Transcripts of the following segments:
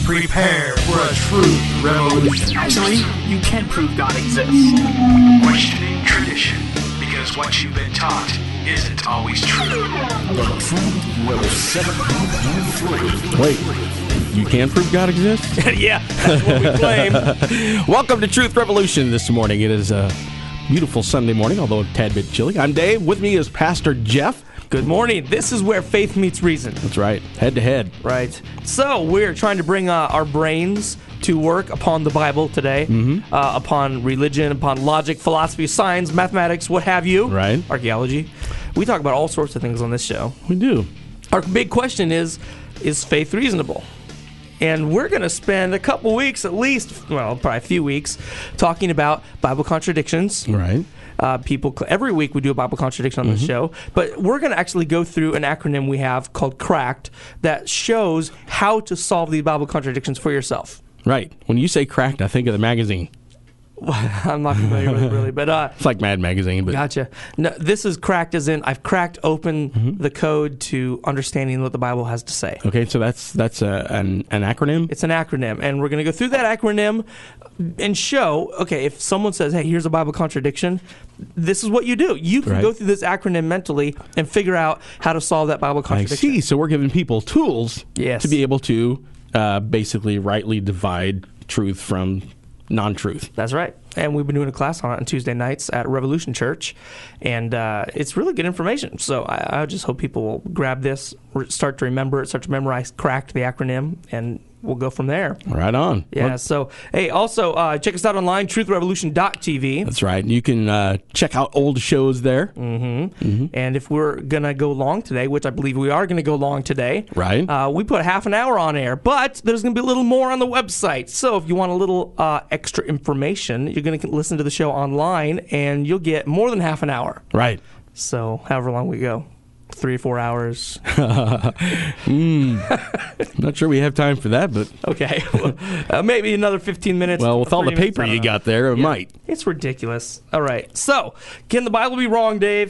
Prepare for a truth revolution. Actually, you can prove God exists. Questioning tradition, because what you've been taught isn't always true. The Truth will set you free. Wait, you can prove God exists? Yeah, that's what we claim. Welcome to Truth Revolution this morning. It is a beautiful Sunday morning, although a tad bit chilly. I'm Dave. With me is Pastor Jeff. Good morning. This is where faith meets reason. That's right. Head to head. Right. So we're trying to bring our brains to work upon the Bible today, upon religion, upon logic, philosophy, science, mathematics, what have you. Right. Archaeology. We talk about all sorts of things on this show. We do. Our big question is faith reasonable? And we're going to spend a couple weeks at least, well, probably a few weeks, talking about Bible contradictions. Right. Every week we do a Bible contradiction on the show, but we're going to actually go through an acronym we have called CRACKed that shows how to solve these Bible contradictions for yourself. Right. When you say cracked, I think of the magazine. I'm not familiar with it really, but It's like Mad Magazine. But gotcha. No, this is cracked as in I've cracked open the code to understanding what the Bible has to say. Okay, so that's an acronym? It's an acronym, and we're going to go through that acronym and show, okay, if someone says, hey, here's a Bible contradiction, this is what you do. You can go through this acronym mentally and figure out how to solve that Bible contradiction. I see. So we're giving people tools Yes. to be able to basically rightly divide truth from non-truth. That's right. And we've been doing a class on it on Tuesday nights at Revolution Church, and it's really good information. So I just hope people will grab this, start to remember it, start to memorize CRACKed, the acronym, and we'll go from there. Right on. Yeah, Well, so, hey, also, check us out online, truthrevolution.tv. that's right. You can check out old shows there. And if we're going to go long today, which I believe we are going to go long today, Right. we put half an hour on air, but there's going to be a little more on the website. So if you want a little extra information, you're going to listen to the show online, and you'll get more than half an hour. Right. So however long we go, 3 or 4 hours. Not sure we have time for that, but Okay. Maybe another 15 minutes. well, with all the 30 minutes, paper I don't you know. got there, it might. It's ridiculous. All right. So, can the Bible be wrong, Dave?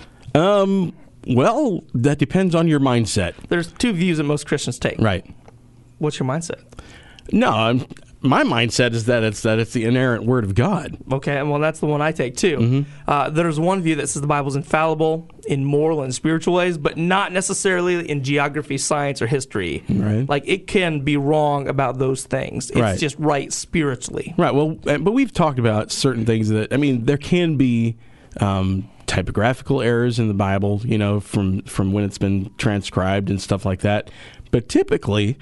Well, that depends on your mindset. There's two views that most Christians take. Right. What's your mindset? No, my mindset is that it's the inerrant word of God. Okay, well, that's the one I take, too. There's one view that says the Bible's infallible in moral and spiritual ways, but not necessarily in geography, science, or history. Right. Like, it can be wrong about those things. It's Right. just right spiritually. Right. Well, but we've talked about certain things that, I mean, there can be typographical errors in the Bible, you know, from when it's been transcribed and stuff like that. But typically,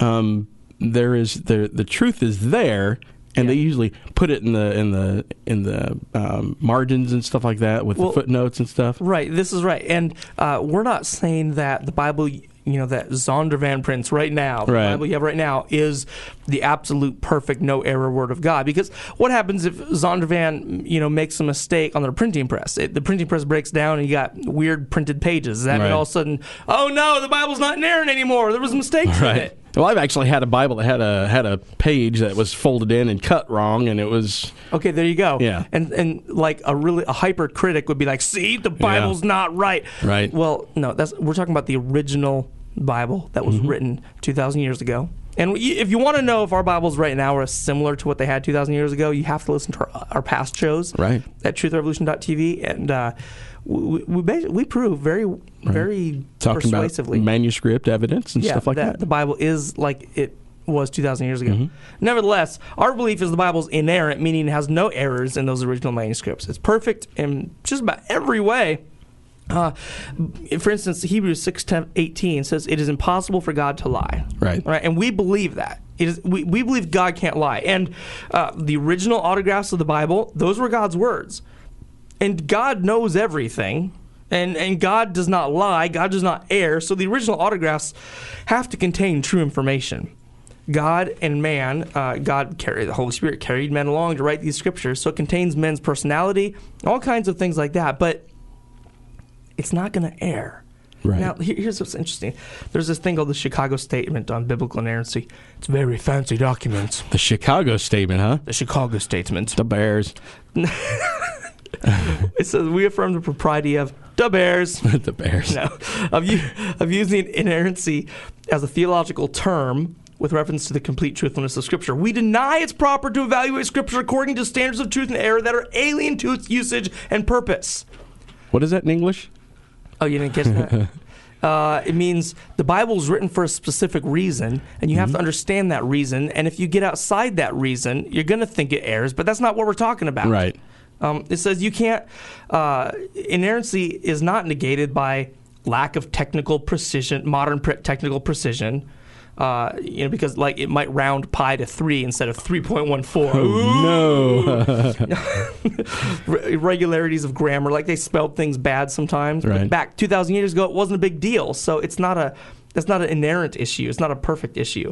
the truth is there, and they usually put it in the margins and stuff like that with the footnotes and stuff. Right, this is right. And we're not saying that the Bible, that Zondervan prints right now, the Right. Bible you have right now, is the absolute perfect, no error word of God. Because what happens if Zondervan, makes a mistake on their printing press? The printing press breaks down and you got weird printed pages. Does that mean Right. all of a sudden, oh no, the Bible's not inerrant anymore? There was mistakes in it. Well, I've actually had a Bible that had a page that was folded in and cut wrong, and it was Okay, there you go. Yeah. And like a hyper critic would be like, see, the Bible's not right. Right. Well, no, we're talking about the original Bible that was written 2,000 years ago. And if you want to know if our Bibles right now are similar to what they had 2,000 years ago, you have to listen to our past shows Right. at truthrevolution.tv. And we prove very talking persuasively about manuscript evidence and stuff like that. the Bible is like it was 2,000 years ago. Nevertheless, our belief is the Bible's inerrant, meaning it has no errors in those original manuscripts. It's perfect in just about every way. For instance, Hebrews 6:18 says, it is impossible for God to lie. Right. And we believe that. We believe God can't lie. And the original autographs of the Bible, those were God's words. And God knows everything. And God does not lie. God does not err. So the original autographs have to contain true information. God and man, the Holy Spirit carried men along to write these scriptures. So it contains men's personality, all kinds of things like that. But it's not going to err. Right. Now, here's what's interesting. There's this thing called the Chicago Statement on Biblical Inerrancy. It's a very fancy document. The Chicago Statement, huh? The Chicago Statement. The Bears. It says, we affirm the propriety of the Bears. The Bears. No, of using inerrancy as a theological term with reference to the complete truthfulness of Scripture. We deny it's proper to evaluate Scripture according to standards of truth and error that are alien to its usage and purpose. What is that in English? Oh, you didn't catch that? It means the Bible is written for a specific reason, and you have to understand that reason. And if you get outside that reason, you're going to think it errs, but that's not what we're talking about. Right. It says you can't, inerrancy is not negated by lack of technical precision, modern technical precision. Because like it might round pi to 3 instead of 3.14. Oh, no. Irregularities of grammar, like they spelled things bad sometimes. Right. But back 2,000 years ago, it wasn't a big deal. So that's not an inerrant issue. It's not a perfect issue.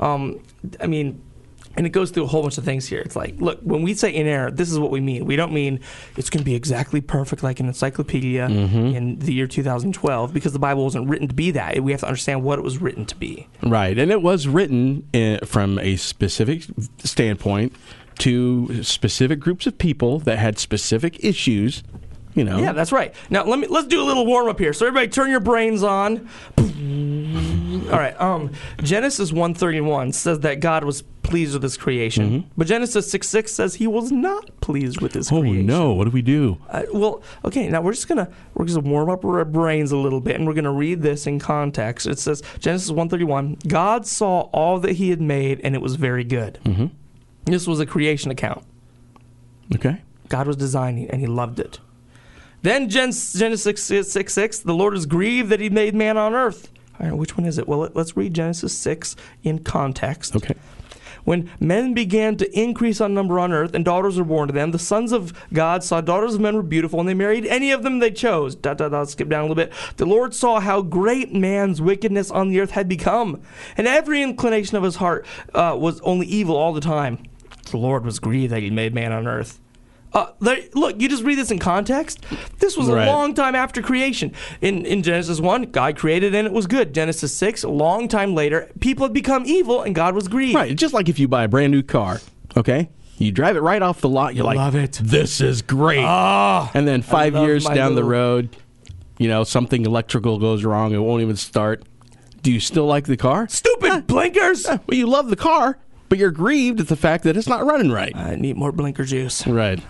And it goes through a whole bunch of things here. It's like, look, when we say inerrant, this is what we mean. We don't mean it's going to be exactly perfect like an encyclopedia in the year 2012, because the Bible wasn't written to be that. We have to understand what it was written to be. Right. And it was written from a specific standpoint to specific groups of people that had specific issues. Yeah, that's right. Now let's do a little warm up here. So everybody, turn your brains on. All right. Genesis 1:31 says that God was pleased with His creation, but Genesis 6:6 says He was not pleased with His creation. Oh no! What do we do? Okay. Now we're just gonna warm up our brains a little bit, and we're gonna read this in context. It says Genesis 1:31. God saw all that He had made, and it was very good. This was a creation account. Okay. God was designing, and He loved it. Then Genesis 6:6, the Lord is grieved that He made man on earth. All right, which one is it? Well, let's read Genesis 6 in context. Okay. When men began to increase on number on earth and daughters were born to them, the sons of God saw daughters of men were beautiful, and they married any of them they chose. Skip down a little bit. The Lord saw how great man's wickedness on the earth had become, and every inclination of his heart was only evil all the time. The Lord was grieved that He made man on earth. Look, you just read this in context. This was a long time after creation. In Genesis 1, God created and it was good. Genesis 6, a long time later, people had become evil and God was grieved. Right, just like if you buy a brand new car, okay? You drive it right off the lot, you're like, love it. This is great. And then 5 years down the road, something electrical goes wrong, it won't even start. Do you still like the car? Stupid blinkers! Well, you love the car, but you're grieved at the fact that it's not running right. I need more blinker juice. Right.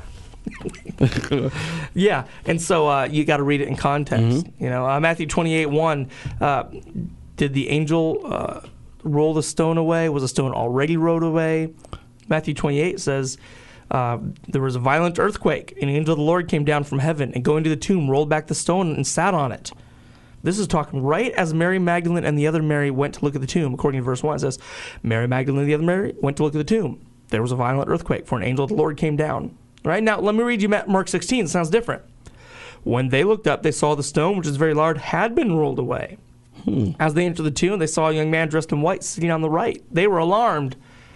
Yeah, and so you got to read it in context. Matthew 28:1. Did the angel roll the stone away? Was the stone already rolled away? Matthew 28 says there was a violent earthquake, and the angel of the Lord came down from heaven and going to the tomb, rolled back the stone and sat on it. This is talking right as Mary Magdalene and the other Mary went to look at the tomb. According to verse 1, it says, Mary Magdalene and the other Mary went to look at the tomb. There was a violent earthquake, for an angel of the Lord came down. Right now, let me read you Mark 16. It sounds different. When they looked up, they saw the stone, which is very large, had been rolled away. As they entered the tomb, they saw a young man dressed in white sitting on the right. They were alarmed.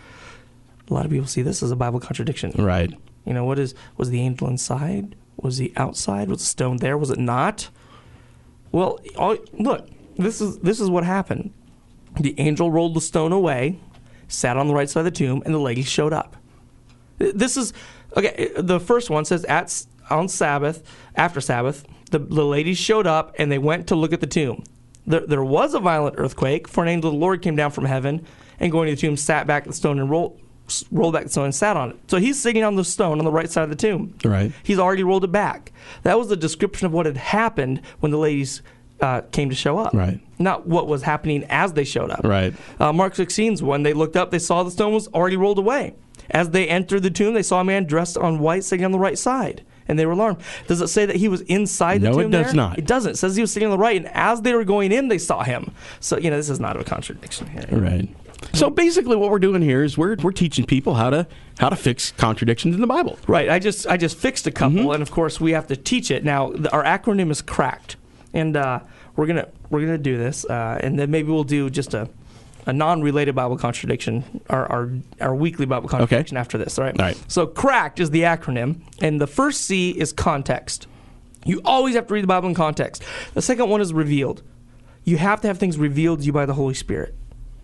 A lot of people see this as a Bible contradiction. Right. Was the angel inside? Was he outside? Was the stone there? Was it not? Well, look, this is what happened. The angel rolled the stone away, sat on the right side of the tomb, and the lady showed up. This is... Okay, the first one says after Sabbath, the ladies showed up and they went to look at the tomb. There was a violent earthquake, for an angel of the Lord came down from heaven and going to the tomb, sat back at the stone and rolled back the stone and sat on it. So he's sitting on the stone on the right side of the tomb. Right. He's already rolled it back. That was the description of what had happened when the ladies came to show up. Right. Not what was happening as they showed up. Right. Mark 16's when they looked up, they saw the stone was already rolled away. As they entered the tomb, they saw a man dressed on white sitting on the right side, and they were alarmed. Does it say that he was inside the tomb? No, it does not. It doesn't. It says he was sitting on the right, and as they were going in, they saw him. So, this is not a contradiction here. Right. So basically what we're doing here is we're teaching people how to fix contradictions in the Bible. Right. I just fixed a couple, and of course we have to teach it. Now, our acronym is CRACKED, and we're gonna do this, and then maybe we'll do just a non-related Bible contradiction, our weekly Bible contradiction after this, all right? All right. So CRACKED is the acronym, and the first C is context. You always have to read the Bible in context. The second one is revealed. You have to have things revealed to you by the Holy Spirit.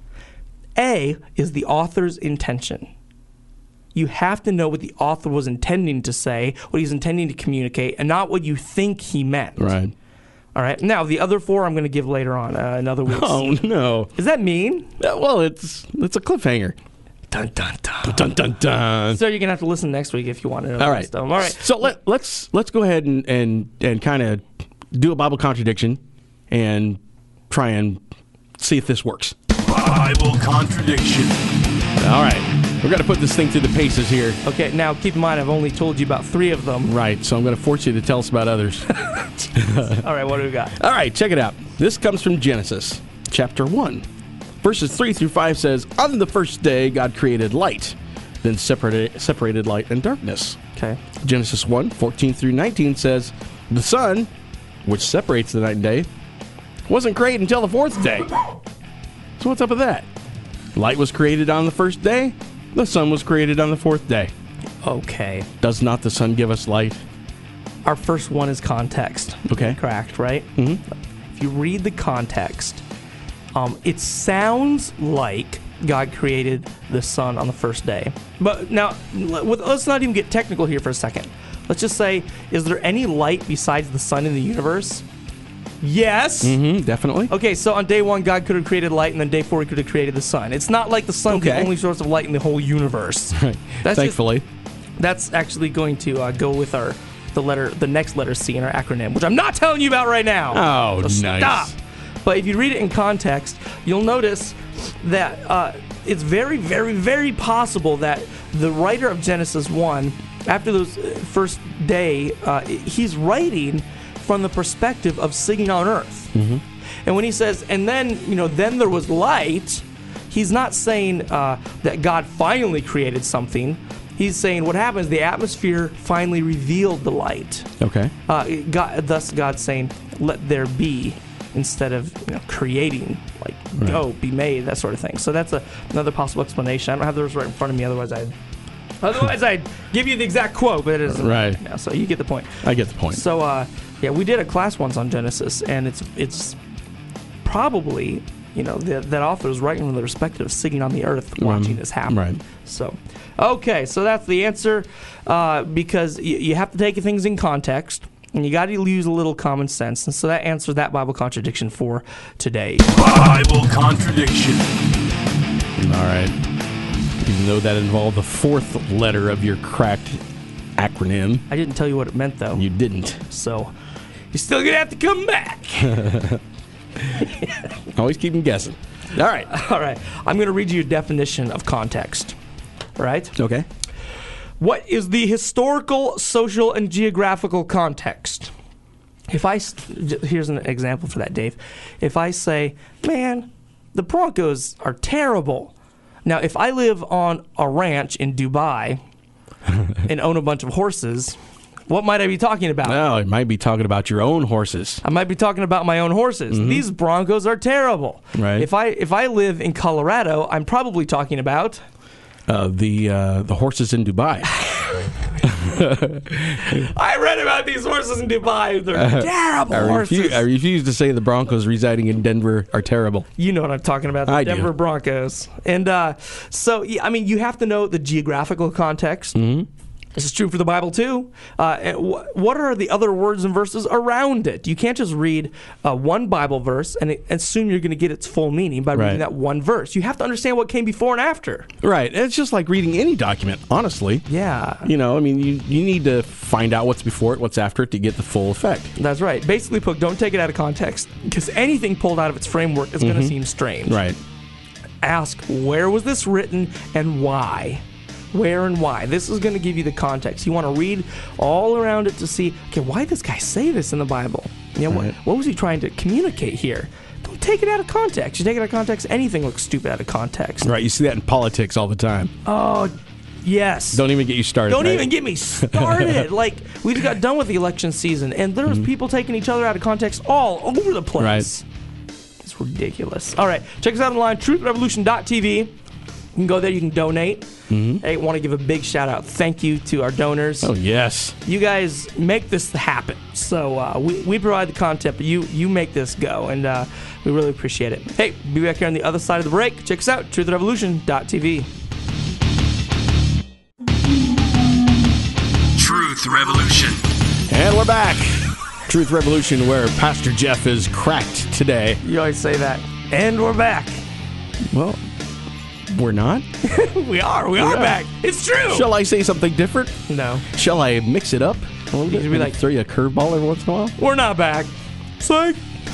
A is the author's intention. You have to know what the author was intending to say, what he's intending to communicate, and not what you think he meant. Right. All right. Now, the other 4 I'm going to give later on, another week. Oh, no. Is that mean? Well, it's a cliffhanger. Dun, dun, dun. Dun, dun, dun. So you're going to have to listen next week if you want to know the All rest of them. All right. So let's go ahead and kind of do a Bible contradiction and try and see if this works. Bible contradiction. All right. We're going to put this thing through the paces here. Okay, now keep in mind I've only told you about 3 of them. Right, so I'm going to force you to tell us about others. All right, what do we got? All right, check it out. This comes from Genesis, chapter 1. Verses 3 through 5 says, "On the first day, God created light, then separated light and darkness." Okay. Genesis 1, 14 through 19 says, "The sun, which separates the night and day, wasn't created until the 4th day." So what's up with that? Light was created on the first day. The sun was created on the 4th day. Okay. Does not the sun give us light? Our first one is context. Okay. Correct, right? Mm-hmm. If you read the context, it sounds like God created the sun on the first day. But now, let's not even get technical here for a second. Let's just say, is there any light besides the sun in the universe? Yes. Mm-hmm, definitely. Okay, so on day 1, God could have created light, and then day 4, he could have created the sun. It's not like the sun's the only source of light in the whole universe. Right. Thankfully. That's actually going to go with the next letter C in our acronym, which I'm not telling you about right now. Oh, So nice. Stop. But if you read it in context, you'll notice that it's very, very, very possible that the writer of Genesis 1, after those first day, he's writing from the perspective of sitting on earth. Mm-hmm. And when he says, and then, then there was light, he's not saying that God finally created something. He's saying what happens, the atmosphere finally revealed the light. Okay. Thus God's saying, let there be, instead of creating, like, Right. go, be made, that sort of thing. So that's another possible explanation. I don't have those right in front of me, otherwise I'd give you the exact quote, but it isn't. Right. Yeah, so you get the point. I get the point. So, we did a class once on Genesis, and it's probably, that author is writing from the perspective of sitting on the earth watching this happen. Right. So, okay, so that's the answer, because you have to take things in context, and you got to use a little common sense, and so that answers that Bible contradiction for today. Bible contradiction. All right. Even though that involved the 4th letter of your cracked acronym, I didn't tell you what it meant, though. you didn't. So, you're still going to have to come back. Always keep them guessing. All right. All right. I'm going to read you a definition of context. All right? Okay. What is the historical, social, and geographical context? Here's an example for that, Dave. If I say, man, the Broncos are terrible. Now, if I live on a ranch in Dubai and own a bunch of horses, what might I be talking about? Well, it might be talking about your own horses. I might be talking about my own horses. Mm-hmm. These Broncos are terrible. Right. If I live in Colorado, I'm probably talking about The horses in Dubai. I read about these horses in Dubai. They're terrible horses. I refuse to say the Broncos residing in Denver are terrible. You know what I'm talking about, the I do. Denver Broncos. And so, I mean, you have to know the geographical context. Mm-hmm. This is true for the Bible, too. What are the other words and verses around it? You can't just read one Bible verse and assume you're going to get its full meaning by reading that one verse. You have to understand what came before and after. Right. It's just like reading any document, honestly. Yeah. You know, I mean, you need to find out what's before it, what's after it to get the full effect. That's right. Basically, put, don't take it out of context, because anything pulled out of its framework is going to seem strange. Right. Ask, where was this written and why? Where and why. This is going to give you the context. You want to read all around it to see, okay, why did this guy say this in the Bible? You know, what was he trying to communicate here? Don't take it out of context. You take it out of context, anything looks stupid out of context. Right. You see that in politics all the time. Oh, yes. Don't even get you started. Don't even get me started. Like, we just got done with the election season, and there was people taking each other out of context all over the place. Right. It's ridiculous. All right, check us out online, truthrevolution.tv. You can go there, you can donate. Hey, want to give a big shout out. Thank you to our donors. Oh, yes. You guys make this happen. So we provide the content, but you make this go, and we really appreciate it. Hey, be back here on the other side of the break. Check us out, truthrevolution.tv. Truth Revolution. And we're back. Truth Revolution, where Pastor Jeff is cracked today. You always say that. And we're back. Well, we're not. We are back. It's true. Shall I say something different? No. Shall I mix it up a little bit? You'd be like, throw you a curveball every once in a while? We're not back. Psych.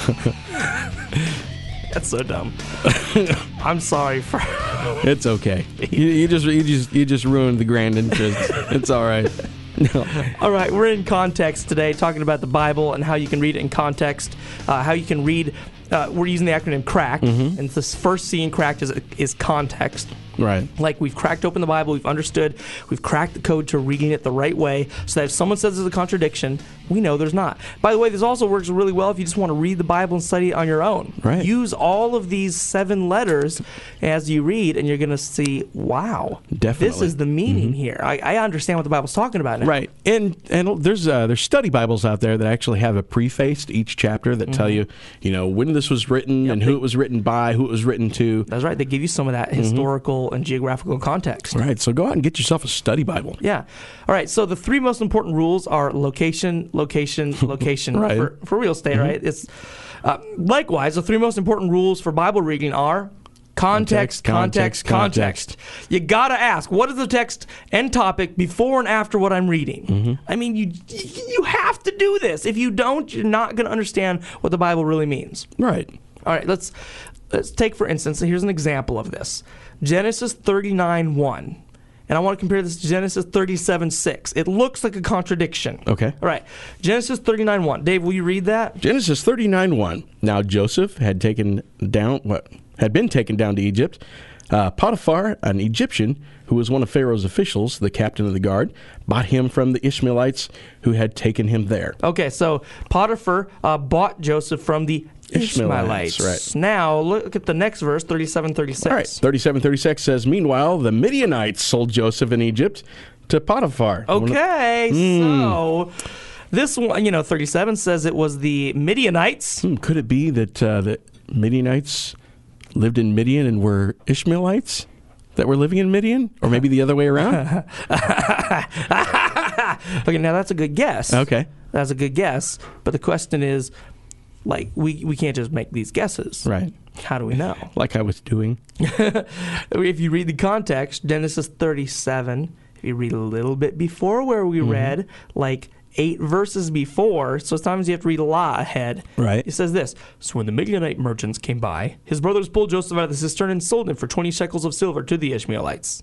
That's so dumb. I'm sorry for. It's okay. You just ruined the grand entrance. It's all right. No. All right, we're in context today, talking about the Bible and how you can read it in context. How you can read. We're using the acronym CRACK, and this first C in CRACK is context. Right. Like, we've cracked open the Bible, we've understood, we've cracked the code to reading it the right way, so that if someone says there's a contradiction, we know there's not. By the way, this also works really well if you just want to read the Bible and study it on your own. Right. Use all of these 7 letters as you read, and you're going to see, wow, Definitely. this is the meaning here. I understand what the Bible's talking about now. Right. And there's study Bibles out there that actually have a preface to each chapter that tell you, when this was written and who it was written by, who it was written to. That's right. They give you some of that historical and geographical context. Right. So go out and get yourself a study Bible. Yeah. All right. So the 3 most important rules are location, location, location Right. for real estate, right? It's likewise, the 3 most important rules for Bible reading are context, context, context. You got to ask, what is the text and topic before and after what I'm reading? I mean, you have to do this. If you don't, you're not going to understand what the Bible really means. Right. All right, let's take, for instance, here's an example of this. Genesis 39:1. And I want to compare this to Genesis 37:6. It looks like a contradiction. Okay. All right. Genesis 39:1. Dave, will you read that? Genesis 39:1. Now Joseph had been taken down to Egypt. Potiphar, an Egyptian who was one of Pharaoh's officials, the captain of the guard, bought him from the Ishmaelites who had taken him there. Okay, so Potiphar bought Joseph from the Ishmaelites. Right. Now, look at the next verse, 37:36. All right, 37:36 says, meanwhile, the Midianites sold Joseph in Egypt to Potiphar. Okay, so this one, 37 says it was the Midianites. Could it be that the Midianites lived in Midian and were Ishmaelites that were living in Midian? Or maybe the other way around? Okay, now that's a good guess. Okay. That's a good guess. But the question is, we can't just make these guesses. Right. How do we know? Like I was doing. If you read the context, Genesis 37, if you read a little bit before where we read, like 8 verses before, so sometimes you have to read a lot ahead. Right. It says this: so when the Midianite merchants came by, his brothers pulled Joseph out of the cistern and sold him for 20 shekels of silver to the Ishmaelites.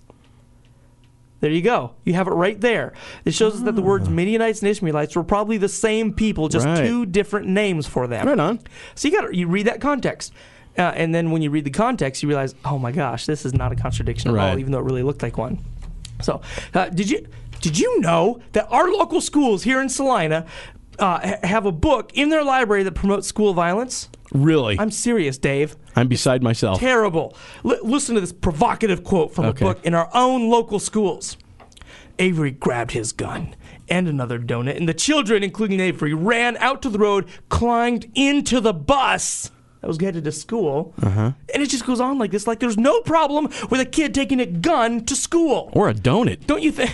There you go. You have it right there. It shows us that the words Midianites and Ishmaelites were probably the same people, just Right. 2 different names for them. Right on. So you read that context. And then when you read the context, you realize, oh my gosh, this is not a contradiction at all, Right. even though it really looked like one. So, did you know that our local schools here in Salina have a book in their library that promotes school violence? Really? I'm serious, Dave. I'm beside myself. Terrible. Listen to this provocative quote from Okay. a book in our own local schools. Avery grabbed his gun and another donut, and the children, including Avery, ran out to the road, climbed into the bus that was headed to school, and it just goes on like this, like there's no problem with a kid taking a gun to school. Or a donut. Don't you think?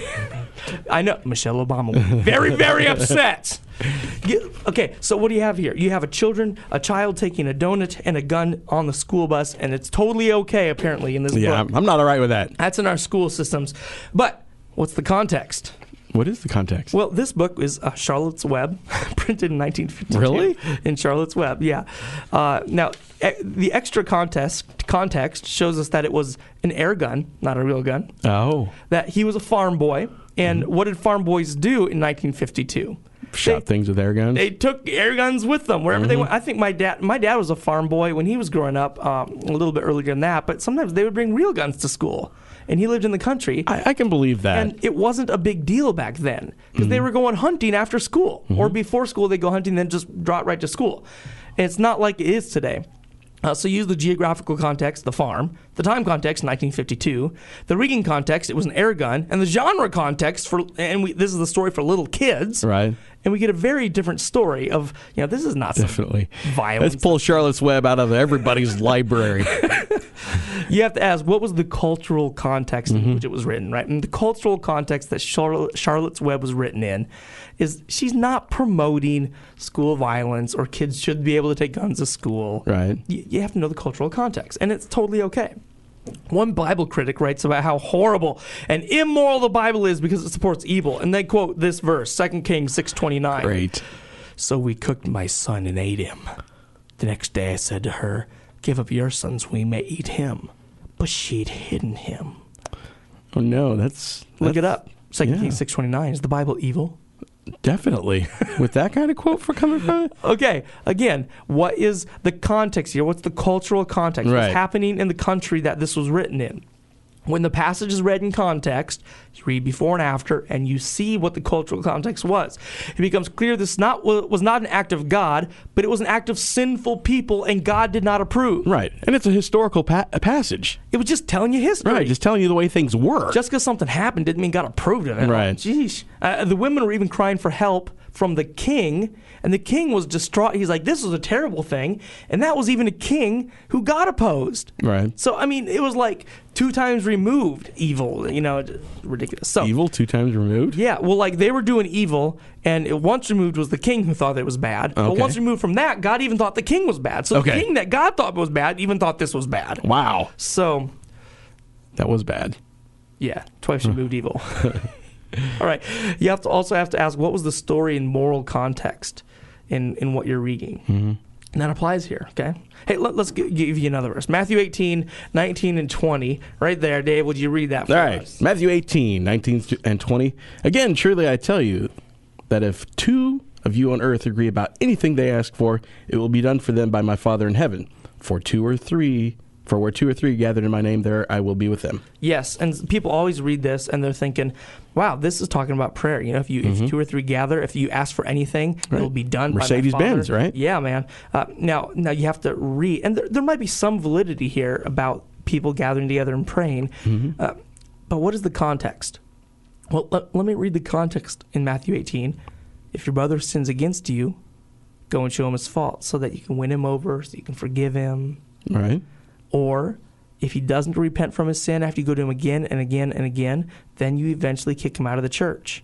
I know. Michelle Obama will be very, very upset. Okay, so what do you have here? You have a child taking a donut and a gun on the school bus, and it's totally okay, apparently, in this Yeah, book. I'm not all right with that. That's in our school systems. But what's the context? What is the context? Well, this book is Charlotte's Web, printed in 1952. Really? In Charlotte's Web, yeah. Now, the extra context shows us that it was an air gun, not a real gun. Oh. That he was a farm boy. And what did farm boys do in 1952? Shot things with air guns? They took air guns with them wherever they went. I think my dad was a farm boy when he was growing up, a little bit earlier than that. But sometimes they would bring real guns to school. And he lived in the country. I can believe that. And it wasn't a big deal back then because they were going hunting after school. Or before school, they go hunting, then just drop right to school. And it's not like it is today. So use the geographical context, the farm, The time context, 1952. The reading context, it was an air gun. And the genre context, this is the story for little kids. Right. And we get a very different story of, this is not Definitely. violence. Let's pull Charlotte's Web out of everybody's library. You have to ask, what was the cultural context in which it was written, right? And the cultural context that Charlotte's Web was written in is she's not promoting school violence or kids should be able to take guns to school. Right. You have to know the cultural context, and it's totally okay. One Bible critic writes about how horrible and immoral the Bible is because it supports evil. And they quote this verse, 2 Kings 6:29. Great. So we cooked my son and ate him. The next day I said to her, give up your son so we may eat him. But she'd hidden him. Oh, no, Look it up. 2 yeah. Kings 6:29. Is the Bible evil? Definitely. With that kind of quote for coming from it? Okay, again, what is the context here? What's the cultural context? Right. What's happening in the country that this was written in? When the passage is read in context, you read before and after, and you see what the cultural context was. It becomes clear this was not an act of God, but it was an act of sinful people, and God did not approve. Right. And it's a historical passage. It was just telling you history. Right. Just telling you the way things were. Just because something happened didn't mean God approved of it. Right. Jeez. The women were even crying for help from the king, and the king was distraught. He's like, this is a terrible thing. And that was even a king who God opposed. Right. So, it was like 2 times removed evil, ridiculous. So, Evil 2 times removed? yeah, well, they were doing evil, and once removed was the king who thought it was bad. But Okay. once removed from that, God even thought the king was bad. So the Okay. king that God thought was bad even thought this was bad. Wow. So, That was bad. yeah, twice removed evil. All right. You also have to ask, what was the story and moral context in what you're reading? Mm-hmm. And that applies here, okay? Hey, let's give you another verse. Matthew 18, 19, and 20. Right there, Dave, would you read that for All right. us? Matthew 18, 19 and 20. Again, truly I tell you that if 2 of you on earth agree about anything they ask for, it will be done for them by my Father in heaven. For where 2 or 3 gathered in my name, there I will be with them. Yes, and people always read this and they're thinking, wow, this is talking about prayer. If 2 or 3 gather, if you ask for anything, Right. it will be done by my Mercedes-Benz, Father. right? Yeah, man. Now you have to read, and there might be some validity here about people gathering together and praying, but what is the context? Well, let me read the context in Matthew 18. If your brother sins against you, go and show him his fault so that you can win him over, so you can forgive him. Right? Or if he doesn't repent from his sin after you go to him again and again and again, then you eventually kick him out of the church.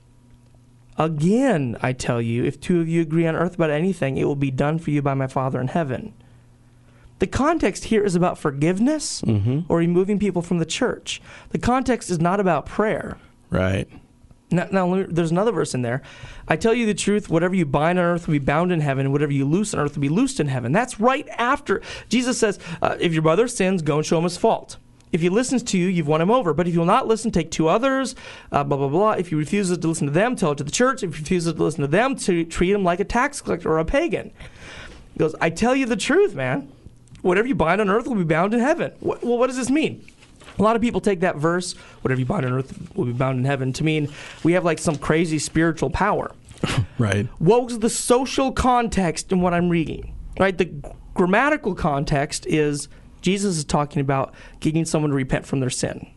Again, I tell you, if 2 of you agree on earth about anything, it will be done for you by my Father in heaven. The context here is about forgiveness or removing people from the church. The context is not about prayer. Right. Now, there's another verse in there. I tell you the truth, whatever you bind on earth will be bound in heaven, and whatever you loose on earth will be loosed in heaven. That's right after. Jesus says, if your brother sins, go and show him his fault. If he listens to you, you've won him over. But if you'll not listen, take 2 others, blah, blah, blah. If he refuses to listen to them, tell it to the church. If he refuses to listen to them, treat him like a tax collector or a pagan. He goes, I tell you the truth, man. Whatever you bind on earth will be bound in heaven. Well, what does this mean? A lot of people take that verse, whatever you bind on earth will be bound in heaven, to mean we have like some crazy spiritual power. Right. What was the social context in what I'm reading? Right? The grammatical context is Jesus is talking about getting someone to repent from their sin.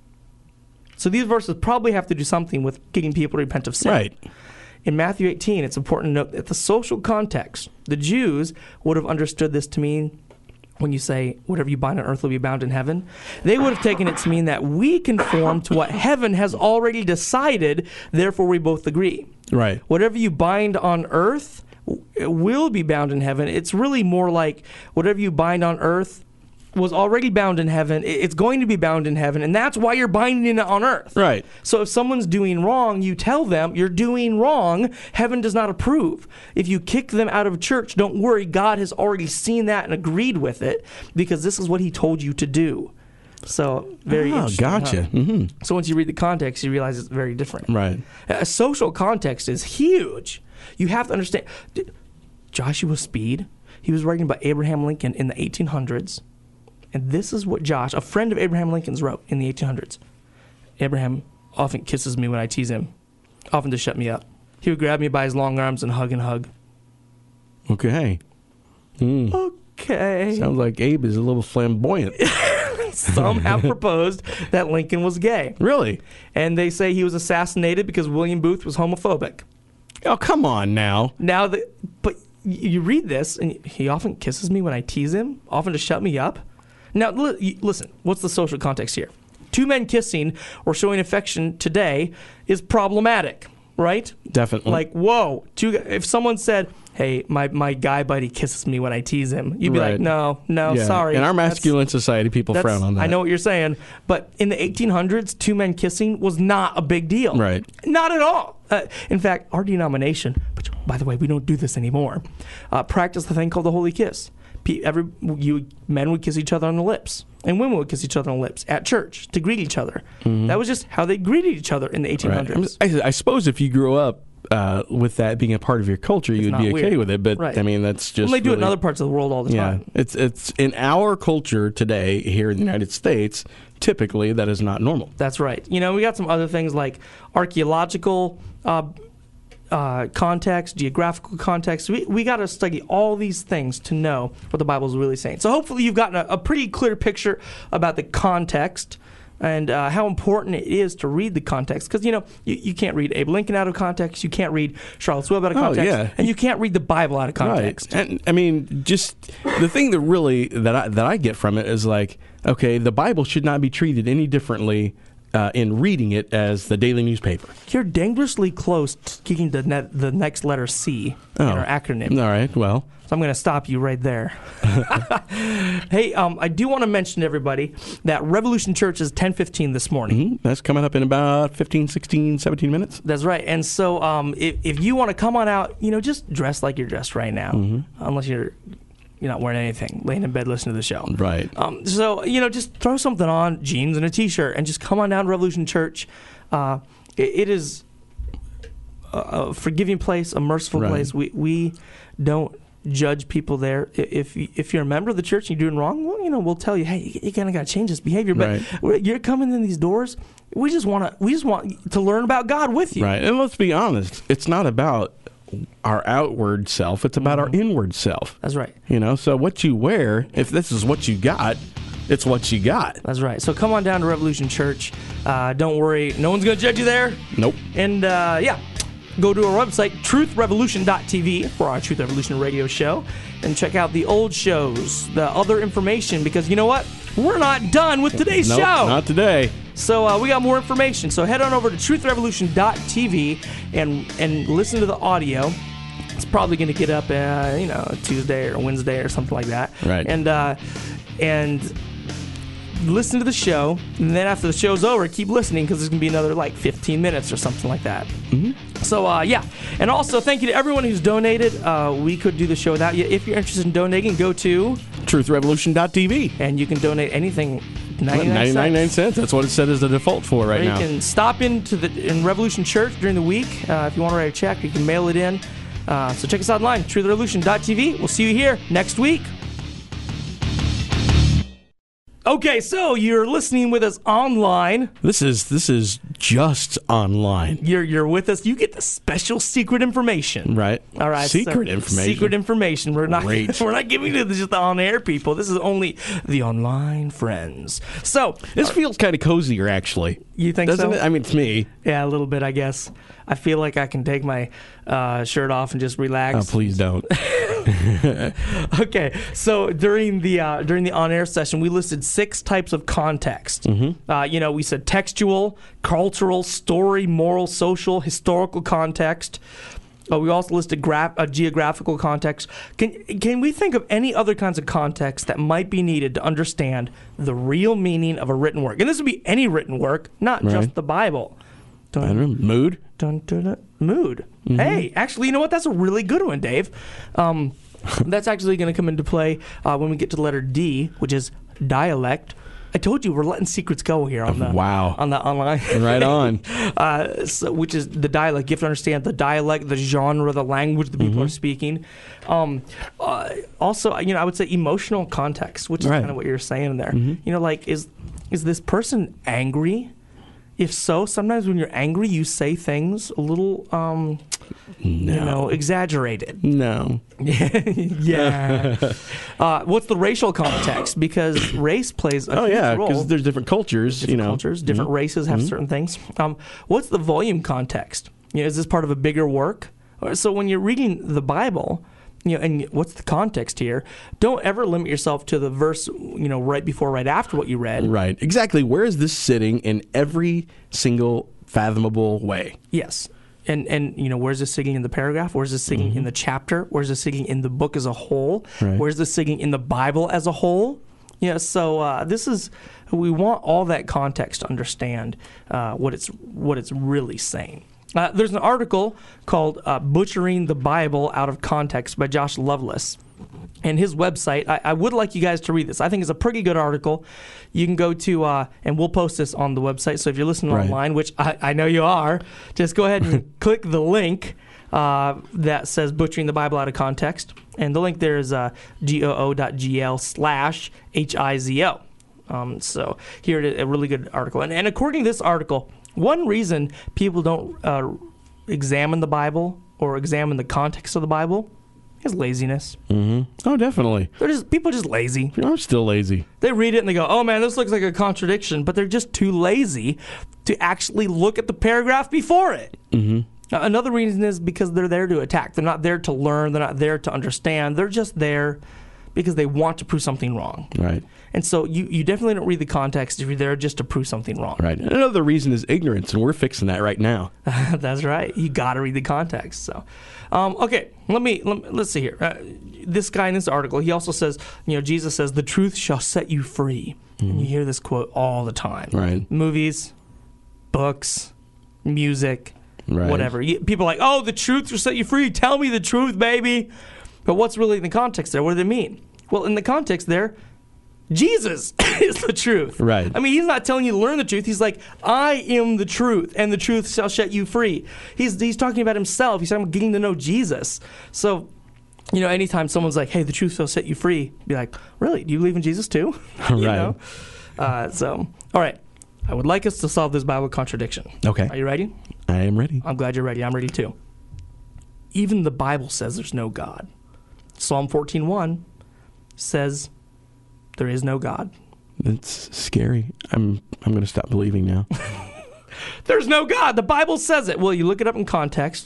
So these verses probably have to do something with getting people to repent of sin. Right. In Matthew 18, it's important to note that the social context, the Jews would have understood this to mean when you say, whatever you bind on earth will be bound in heaven, they would have taken it to mean that we conform to what heaven has already decided, therefore we both agree. Right. Whatever you bind on earth will be bound in heaven. It's really more like whatever you bind on earth was already bound in heaven. It's going to be bound in heaven, and that's why you're binding it on earth. Right. So if someone's doing wrong, you tell them you're doing wrong. Heaven does not approve. If you kick them out of church, don't worry. God has already seen that and agreed with it because this is what he told you to do. So very interesting. Gotcha. Huh? Mm-hmm. So once you read the context, you realize it's very different. Right. A social context is huge. You have to understand. Joshua Speed, he was writing about Abraham Lincoln in the 1800s. And this is what Josh, a friend of Abraham Lincoln's, wrote in the 1800s. Abraham often kisses me when I tease him, often to shut me up. He would grab me by his long arms and hug. Okay. Okay. Sounds like Abe is a little flamboyant. some have proposed that Lincoln was gay. Really? And they say he was assassinated because William Booth was homophobic. Oh, come on now. But you read this, and he often kisses me when I tease him, often to shut me up. Now, listen, what's the social context here? Two men kissing or showing affection today is problematic, right? Definitely. Like, whoa. If someone said, hey, my guy buddy kisses me when I tease him, you'd be like, no, Yeah. sorry. In our masculine society, people frown on that. I know what you're saying. But in the 1800s, two men kissing was not a big deal. Right. Not at all. In fact, our denomination, which, by the way, we don't do this anymore, practiced the thing called the holy kiss. Men would kiss each other on the lips, and women would kiss each other on the lips at church to greet each other. Mm-hmm. That was just how they greeted each other in the 1800s. Right. I suppose if you grew up with that being a part of your culture, you would be okay with it. But, I mean, that's just... Well, they do it in other parts of the world all the time. Yeah. It's in our culture today here in the United States, typically that is not normal. That's right. We got some other things like archaeological context, geographical context. We got to study all these things to know what the Bible is really saying. So hopefully you've gotten a pretty clear picture about the context and how important it is to read the context. Because, you can't read Abe Lincoln out of context. You can't read Charlotte Webb out of context. Yeah. And you can't read the Bible out of context. Right. And, I mean, just the thing that really, that I get from it is like, okay, the Bible should not be treated any differently in reading it as the daily newspaper. You're dangerously close to kicking the next letter C in our acronym. All right, well. So I'm going to stop you right there. Hey, I do want to mention to everybody that Revolution Church is 10:15 this morning. Mm-hmm. That's coming up in about 15, 16, 17 minutes. That's right. And so if you want to come on out, just dress like you're dressed right now, unless you're not wearing anything, laying in bed listening to the show. Right. So, just throw something on, jeans and a T-shirt, and just come on down to Revolution Church. It is a forgiving place, a merciful place. We don't judge people there. If you're a member of the church and you're doing wrong, well, we'll tell you, hey, you kind of got to change this behavior. But you're coming in these doors. We just want to learn about God with you. Right. And let's be honest, it's not about our outward self, it's about our inward self. That's right. So what you wear, if this is what you got, it's what you got. That's right. So come on down to Revolution Church. Don't worry, no one's going to judge you there. Nope. And go to our website, truthrevolution.tv, for our Truth Revolution radio show, and check out the old shows, the other information, because you know what? We're not done with today's show. Not today. So we got more information. So head on over to truthrevolution.tv and listen to the audio. It's probably going to get up, Tuesday or Wednesday or something like that. Right. And listen to the show. And then after the show's over, keep listening because there's going to be another 15 minutes or something like that. Mm-hmm. So, And also, thank you to everyone who's donated. We could do the show without you. If you're interested in donating, go to truthrevolution.tv. And you can donate anything. 99 cents. That's what it said as the default for right now. You can stop in Revolution Church during the week. If you want to write a check, you can mail it in. So check us out online, truthrevolution.tv. We'll see you here next week. Okay, so you're listening with us online. This is just online. You're with us. You get the special secret information. Right. All right. Secret information. Secret information. We're not giving it to just the on-air people. This is only the online friends. So this feels kind of cozier, actually. You think Doesn't so? it? I mean, it's me. Yeah, a little bit, I guess. I feel like I can take my shirt off and just relax. Oh, please don't. Okay, so during the on-air session, we listed 6 types of context. Mm-hmm. We said textual, cultural, story, moral, social, historical context. We also listed geographical context. Can we think of any other kinds of context that might be needed to understand the real meaning of a written work? And this would be any written work, not just the Bible. I don't know. Mood? Mood. Mm-hmm. Hey, actually, you know what? That's a really good one, Dave. That's actually going to come into play when we get to the letter D, which is dialect. I told you we're letting secrets go here on the on the online. Right on. Which is the dialect. You have to understand the dialect, the genre, the language the people are speaking. Also, I would say emotional context, which is kind of what you're saying there. Mm-hmm. Is this person angry? If so, sometimes when you're angry, you say things a little exaggerated. No. Yeah. What's the racial context? Because race plays a huge role. Because there's different cultures. Different races have certain things. What's the volume context? Is this part of a bigger work? So when you're reading the Bible, and what's the context here? Don't ever limit yourself to the verse, right before, right after what you read. Right. Exactly. Where is this sitting in every single fathomable way? Yes. And where's this sitting in the paragraph? Where's this sitting in the chapter? Where's this sitting in the book as a whole? Right. Where's this sitting in the Bible as a whole? So we want all that context to understand what it's really saying. There's an article called Butchering the Bible Out of Context by Josh Lovelace. And his website, I would like you guys to read this. I think it's a pretty good article. You can go to, and we'll post this on the website. So if you're listening online, which I know you are, just go ahead and click the link that says Butchering the Bible Out of Context. And the link there is goo.gl/HIZO. So here it is, a really good article. And according to this article, one reason people don't examine the Bible or examine the context of the Bible is laziness. Mm-hmm. Oh, definitely. People are just lazy. I'm still lazy. They read it and they go, "Oh man, this looks like a contradiction," but they're just too lazy to actually look at the paragraph before it. Mm-hmm. Another reason is because they're there to attack. They're not there to learn. They're not there to understand. They're just there because they want to prove something wrong. Right. And so you definitely don't read the context if you're there just to prove something wrong. Right. Another reason is ignorance, and we're fixing that right now. That's right. You got to read the context. So, okay, let's see here. This guy in this article, he also says, Jesus says, "The truth shall set you free." Mm-hmm. And you hear this quote all the time. Right. Movies, books, music, right. Whatever. People are like, "Oh, the truth will set you free. Tell me the truth, baby." But what's really in the context there? What do they mean? Well, in the context there, Jesus is the truth. Right. I mean, he's not telling you to learn the truth. He's like, "I am the truth, and the truth shall set you free." He's talking about himself. He's talking about getting to know Jesus. So, anytime someone's like, "Hey, the truth shall set you free," be like, "Really? Do you believe in Jesus too?" Right. All right. I would like us to solve this Bible contradiction. Okay. Are you ready? I am ready. I'm glad you're ready. I'm ready too. Even the Bible says there's no God. Psalm 14:1 says there is no God. It's scary. I'm going to stop believing now. There's no God. The Bible says it. Well, you look it up in context,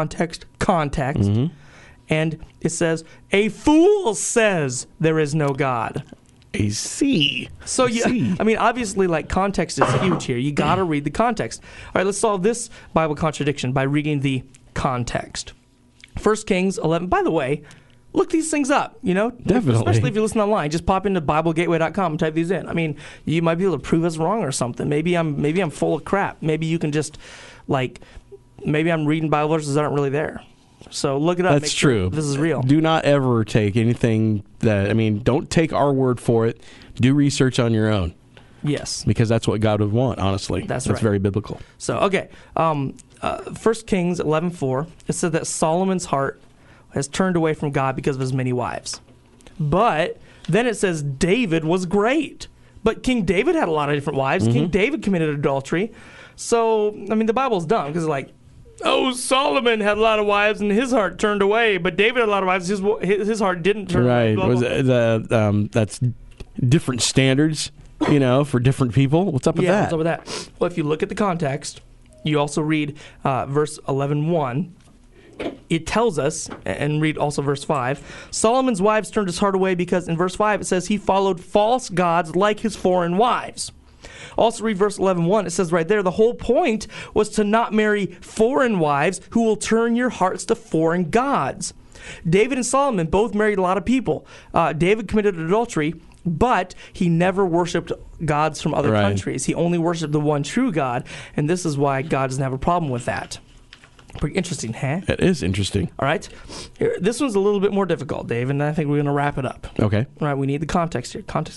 Mm-hmm. and it says, "A fool says there is no God." I see. So, obviously, context is huge here. You got to read the context. All right, let's solve this Bible contradiction by reading the context. 1 Kings 11. By the way, look these things up, Definitely. Especially if you listen online. Just pop into BibleGateway.com and type these in. I mean, you might be able to prove us wrong or something. Maybe I'm full of crap. Maybe you can just, maybe I'm reading Bible verses that aren't really there. So look it up. That's true. This is real. Do not ever take anything don't take our word for it. Do research on your own. Yes. Because that's what God would want, honestly. That's right. very biblical. So, okay. 1 Kings 11:4, it said that Solomon's heart has turned away from God because of his many wives. But then it says David was great. But King David had a lot of different wives. Mm-hmm. King David committed adultery. So, the Bible's dumb because Solomon had a lot of wives and his heart turned away, but David had a lot of wives, his heart didn't turn away. Right. That's different standards, for different people. What's up with that? What's up with that? Well, if you look at the context, you also read verse 11:1. It tells us, and read also verse 5, Solomon's wives turned his heart away because in verse 5 it says he followed false gods like his foreign wives. Also read verse 11:1. It says right there, the whole point was to not marry foreign wives who will turn your hearts to foreign gods. David and Solomon both married a lot of people. David committed adultery, but he never worshipped gods from other countries. He only worshipped the one true God, and this is why God doesn't have a problem with that. Pretty interesting, huh? It is interesting. All right. Here, this one's a little bit more difficult, Dave, and I think we're going to wrap it up. Okay. All right, we need the context here. Context.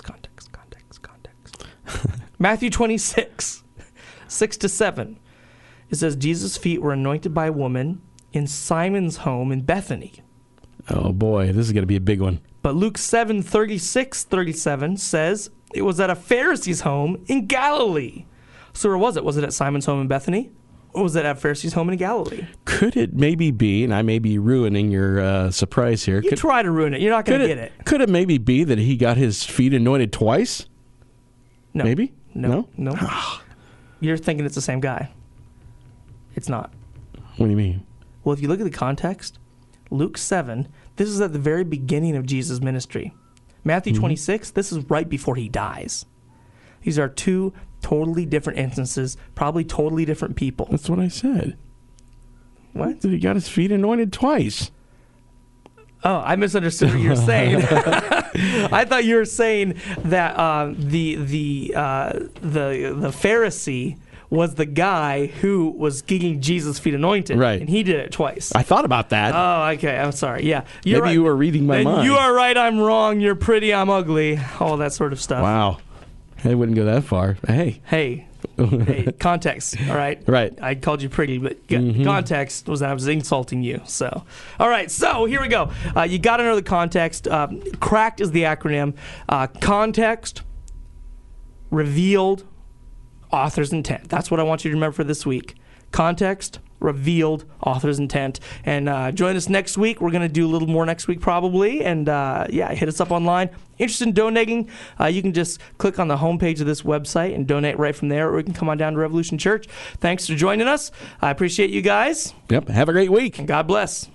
Matthew 26, 6-7. It says, Jesus' feet were anointed by a woman in Simon's home in Bethany. Oh, boy. This is going to be a big one. But Luke 7:36-37 says it was at a Pharisee's home in Galilee. So where was it? Was it at Simon's home in Bethany? was at a Pharisee's home in Galilee. Could it maybe be, and I may be ruining your surprise here. You try to ruin it. You're not going to get it. Could it maybe be that he got his feet anointed twice? No. Maybe? No. You're thinking it's the same guy. It's not. What do you mean? Well, if you look at the context, Luke 7, this is at the very beginning of Jesus' ministry. Matthew 26, this is right before he dies. These are two totally different instances, probably totally different people. That's what I said. What? He got his feet anointed twice. Oh, I misunderstood what you were saying. I thought you were saying that the Pharisee was the guy who was getting Jesus' feet anointed. Right. And he did it twice. I thought about that. Oh, okay. I'm sorry. Yeah. Maybe right. you were reading my mind. You are right. I'm wrong. You're pretty. I'm ugly. All that sort of stuff. Wow. I wouldn't go that far. Hey. Hey, context, all right? Right. I called you pretty, but context was that I was insulting you. So, all right, so here we go. You got to know the context. CRACT is the acronym. Context, revealed, author's intent. That's what I want you to remember for this week. Context, revealed, author's intent. And join us next week. We're going to do a little more next week probably. And hit us up online. Interested in donating, you can just click on the homepage of this website and donate right from there, or you can come on down to Revolution Church. Thanks for joining us. I appreciate you guys. Yep. Have a great week. And God bless.